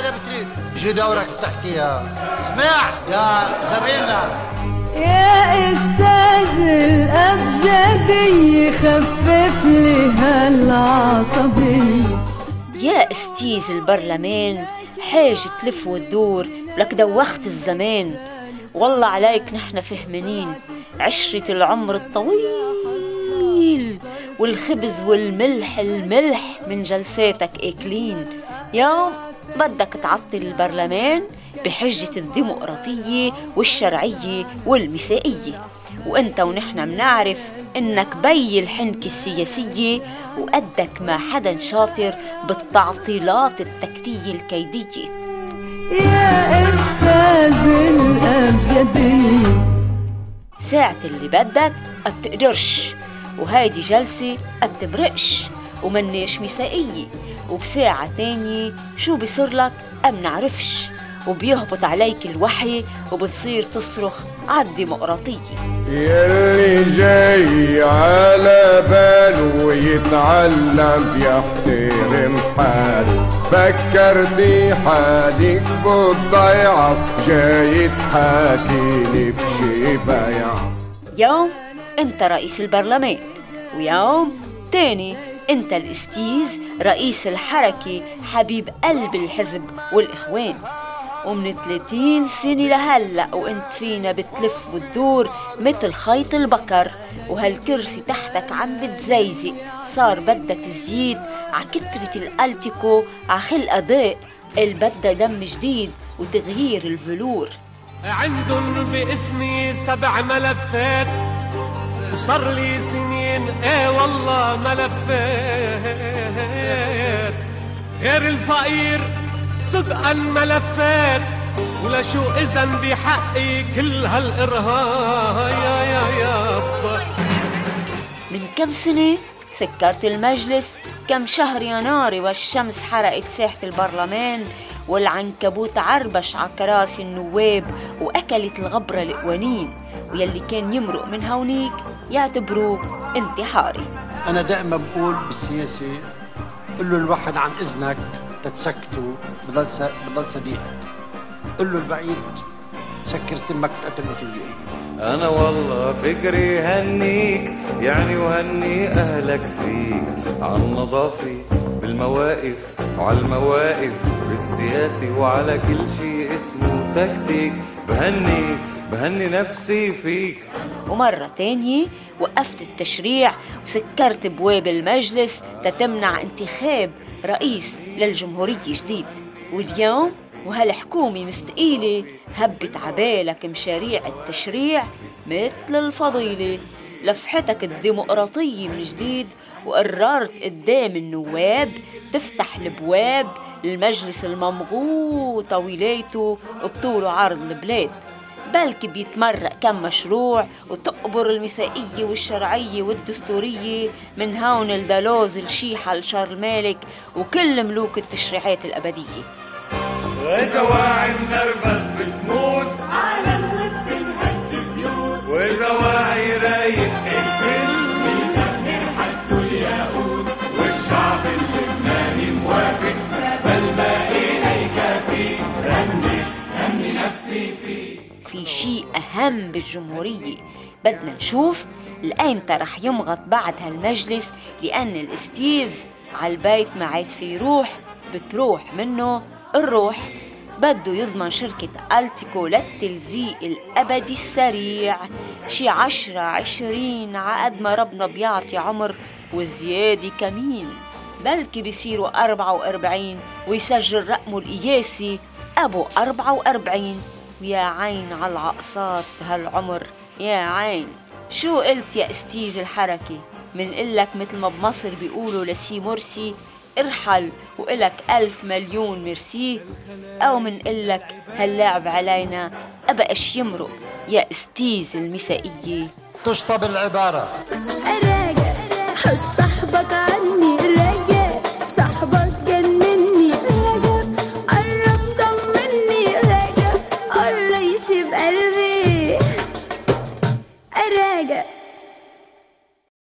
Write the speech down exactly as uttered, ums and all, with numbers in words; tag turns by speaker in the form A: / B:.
A: إذا بتريد جي دورك بتحكيها. اسمع يا زميلنا
B: يا أستاذ الأبجدي خفف لي هالعصبية.
C: يا استيز البرلمان حاج تلف وتدور لك دوخت الزمان. والله عليك نحن فهمانين عشرة العمر الطويل والخبز والملح الملح من جلساتك اكلين. يوم بدك تعطل البرلمان بحجة الديمقراطية والشرعية والمسائية، وانت ونحن منعرف انك بي الحنكة السياسية وقدك ما حدا شاطر بالتعطيلات التكتية الكيدية.
B: يا أستاذ الأبجدي
C: ساعة اللي بدك بتقدرش، وهيدي جلسة بتمرقش ومناش مسائية، وبساعة تانية شو بيصير لك منعرفش، وبيهبط عليك الوحي وبتصير تصرخ عالديمقراطية.
D: يلي جاي على باله يتعلم يحترم حاله، فكرتي حالك بالضيعة جاي تحاكيني بشي بيعة.
C: يوم انت رئيس البرلمان، ويوم تاني انت الاستيز رئيس الحركة حبيب قلب الحزب والإخوان. ومن ثلاثين سنة لهلأ وانت فينا بتلف وتدور مثل خيط البكر، وهالكرسي تحتك عم بتزيزق. صار بدها تزيد عكترة الالتيكو عخلق ضيق البدها دم جديد وتغيير الفلور.
E: عندن باسمي سبع ملفات وصار لي سنين ايه والله ملفات، غير الفقير صدقا ملفات، ولا شو إذن بحقي كل هالإرهاب. يا يا يا
C: من كم سنة سكرت المجلس، كم شهر يناير والشمس حرقت ساحة البرلمان، والعنكبوت عربش على كراسي النواب وأكلت الغبرة القوانين، ويلي كان يمرق من هونيك يعتبروه انتحاري.
A: أنا دائما بقول بالسياسة قل له الواحد عن إذنك تتسكتوا بضل س... بضل صديقك، قل له البعيد سكر تمك تقتل وتلقيه.
F: أنا والله فكري هنيك يعني وهني أهلك فيك، عن نظافي بالمواقف وعلى المواقف بالسياسي وعلى كل شي اسمه تكتيك، بهني بهني نفسي فيك.
C: ومرة تانية وقفت التشريع وسكرت بواب المجلس تتمنع انتخاب رئيس للجمهورية جديد. واليوم وهالحكومة مستقيلة هبت عبالك مشاريع التشريع مثل الفضيلة. لفحتك الديمقراطية من جديد وقررت قدام النواب تفتح البواب للمجلس الممغوطة ولايته وبطوله عرض البلاد. بلكي بيتمرق كم مشروع وتقبر المسائية والشرعية والدستورية من هون لدلوز الشيحة لشار المالك وكل ملوك التشريعات الأبدية.
F: وإذا واعي منرفز بتموت عالم وبتنهد بيوت، وإذا واعي رايق الفل بيزمر حد الياقوت، والشعب اللبناني موافق بل باقي هيكافي رني رني نفسي فيه.
C: في شيء أهم بالجمهورية بدنا نشوف لأيمتى رح يمغط بعد هالمجلس، لأن الاستيز عالبيت ما عاد في روح بتروح منه الروح. بده يضمن شركة ألتيكو للتلزيق الأبدي السريع، شي عشرة عشرين عقد ما ربنا بيعطي عمر وزيادة كمين، بلكي بيصيروا أربعة وأربعين ويسجل رقمه القياسي أبو أربعة وأربعين. ويا عين على العقصات هالعمر يا عين. شو قلت يا استيز الحركة؟ من قلك مثل ما بمصر بيقولوا لسي مرسي ارحل وقلك ألف مليون مرسي، أو من قلك هاللاعب علينا أبقاش يمرق يا استيز المسائية؟
A: تشطب العبارة.